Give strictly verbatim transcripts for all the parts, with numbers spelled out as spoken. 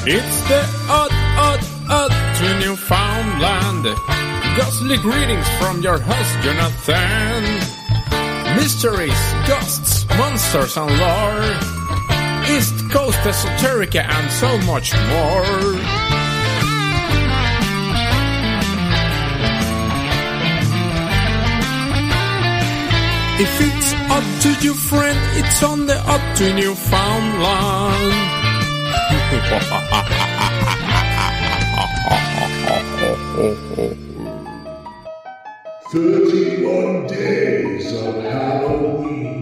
It's the odd, odd, odd to Newfoundland. Ghostly greetings from your host, Jonathan. Mysteries, ghosts, monsters and lore. East Coast esoterica and so much more. If it's odd to your friend, it's on the odd to Newfoundland. Thirty-one days of Halloween.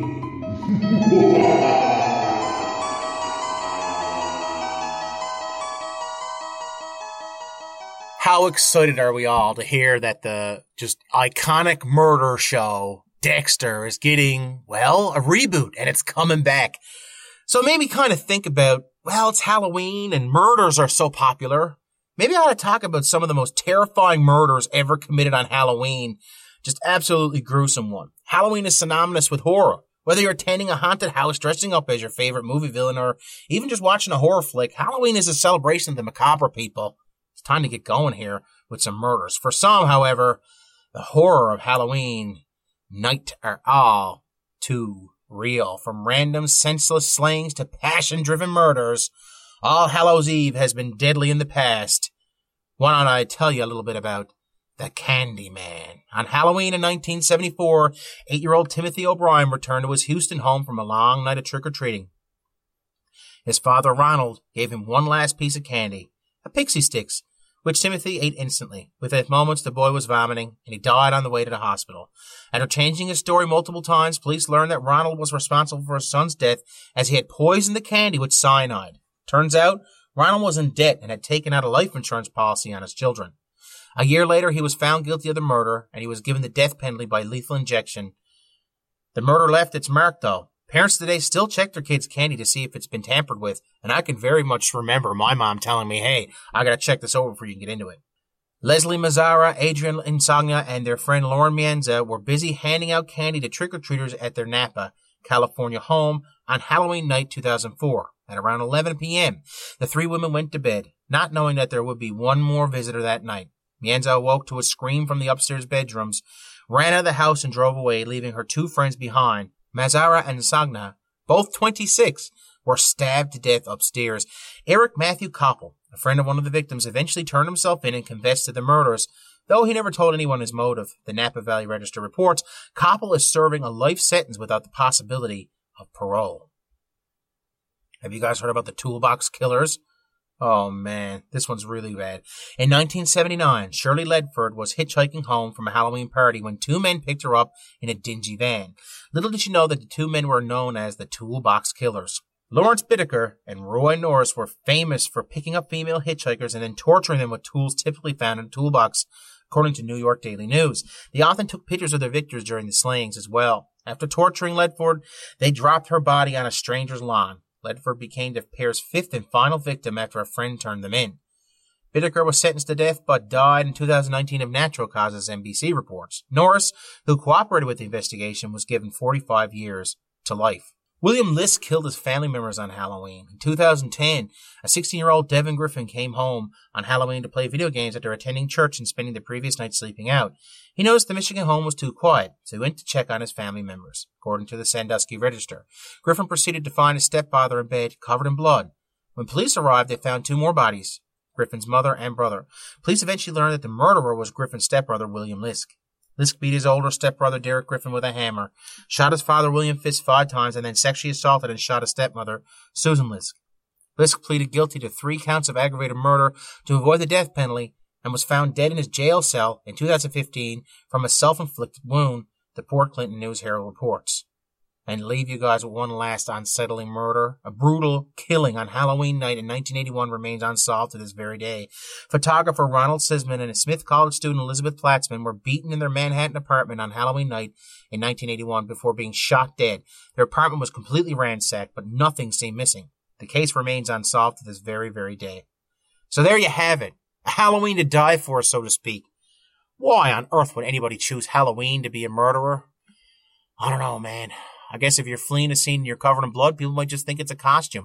How excited are we all to hear that the just iconic murder show Dexter is getting, well, a reboot, and it's coming back. So it made me kind of think about, well, it's Halloween and murders are so popular. Maybe I ought to talk about some of the most terrifying murders ever committed on Halloween. Just absolutely gruesome one. Halloween is synonymous with horror. Whether you're attending a haunted house, dressing up as your favorite movie villain, or even just watching a horror flick, Halloween is a celebration of the macabre, people. It's time to get going here with some murders. For some, however, the horror of Halloween night are all too real. From random senseless slayings to passion-driven murders, All Hallows Eve has been deadly in the past. Why don't I tell you a little bit about the Candyman? On Halloween in nineteen seventy-four, eight-year-old Timothy O'Brien returned to his Houston home from a long night of trick-or-treating. His father, Ronald, gave him one last piece of candy, a Pixie Sticks, which Timothy ate instantly. Within moments, the boy was vomiting, and he died on the way to the hospital. After changing his story multiple times, police learned that Ronald was responsible for his son's death as he had poisoned the candy with cyanide. Turns out, Ronald was in debt and had taken out a life insurance policy on his children. A year later, he was found guilty of the murder, and he was given the death penalty by lethal injection. The murder left its mark, though. Parents today still check their kids' candy to see if it's been tampered with, and I can very much remember my mom telling me, hey, I gotta check this over before you can get into it. Leslie Mazzara, Adrian Insogna, and their friend Lauren Mienza were busy handing out candy to trick-or-treaters at their Napa, California home on Halloween night two thousand four. At around eleven p.m., the three women went to bed, not knowing that there would be one more visitor that night. Mienza awoke to a scream from the upstairs bedrooms, ran out of the house and drove away, leaving her two friends behind. Mazzara and Sagna, both twenty-six, were stabbed to death upstairs. Eric Matthew Koppel, a friend of one of the victims, eventually turned himself in and confessed to the murders, though he never told anyone his motive. The Napa Valley Register reports Koppel is serving a life sentence without the possibility of parole. Have you guys heard about the Toolbox Killers? Oh, man, this one's really bad. In nineteen seventy-nine, Shirley Ledford was hitchhiking home from a Halloween party when two men picked her up in a dingy van. Little did she know that the two men were known as the Toolbox Killers. Lawrence Bittaker and Roy Norris were famous for picking up female hitchhikers and then torturing them with tools typically found in a toolbox, according to New York Daily News. They often took pictures of their victims during the slayings as well. After torturing Ledford, they dropped her body on a stranger's lawn. Ledford became the pair's fifth and final victim after a friend turned them in. Bittaker was sentenced to death but died in two thousand nineteen of natural causes, N B C reports. Norris, who cooperated with the investigation, was given forty-five years to life. William Lisk killed his family members on Halloween. In two thousand ten, a sixteen-year-old Devin Griffin came home on Halloween to play video games after attending church and spending the previous night sleeping out. He noticed the Michigan home was too quiet, so he went to check on his family members. According to the Sandusky Register, Griffin proceeded to find his stepfather in bed, covered in blood. When police arrived, they found two more bodies, Griffin's mother and brother. Police eventually learned that the murderer was Griffin's stepbrother, William Lisk. Lisk beat his older stepbrother, Derek Griffin, with a hammer, shot his father, William Fisk, five times, and then sexually assaulted and shot his stepmother, Susan Lisk. Lisk pleaded guilty to three counts of aggravated murder to avoid the death penalty and was found dead in his jail cell in two thousand fifteen from a self-inflicted wound, the Port Clinton News Herald reports. And leave you guys with one last unsettling murder. A brutal killing on Halloween night in nineteen eighty-one remains unsolved to this very day. Photographer Ronald Sisman and a Smith College student Elizabeth Platzman were beaten in their Manhattan apartment on Halloween night in nineteen eighty-one before being shot dead. Their apartment was completely ransacked, but nothing seemed missing. The case remains unsolved to this very, very day. So there you have it. A Halloween to die for, so to speak. Why on earth would anybody choose Halloween to be a murderer? I don't know, man. I guess if you're fleeing a scene and you're covered in blood, people might just think it's a costume.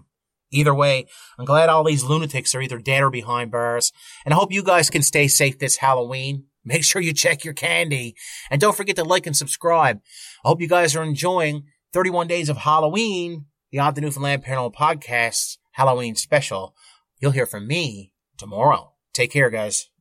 Either way, I'm glad all these lunatics are either dead or behind bars. And I hope you guys can stay safe this Halloween. Make sure you check your candy. And don't forget to like and subscribe. I hope you guys are enjoying thirty-one Days of Halloween, the Odd to Newfoundland Paranormal Podcast Halloween special. You'll hear from me tomorrow. Take care, guys.